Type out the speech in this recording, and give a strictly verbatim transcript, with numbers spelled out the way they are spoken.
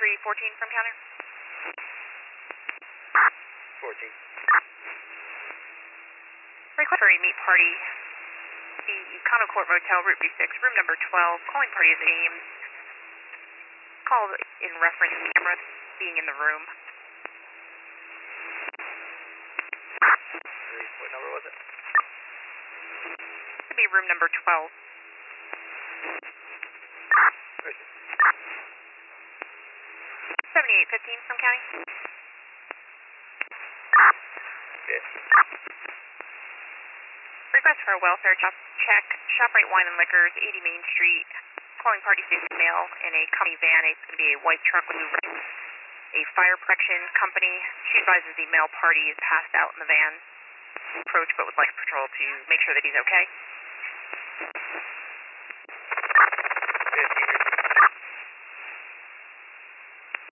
three fourteen from counter. fourteen. Request for a meet party. The Econo Court Motel, Route B six, room number twelve. Calling party is Ames. Call in reference to camera being in the room. What number was it? It would be room number twelve. seventy-eight fifteen from county. Yes. Request for a welfare check. check. ShopRite Wine and Liquors, eighty Main Street. Calling party station mail in a company van. It's going to be a white truck with a fire protection company. She advises the male party is passed out in the van. Approach but would like patrol to make sure that he's okay.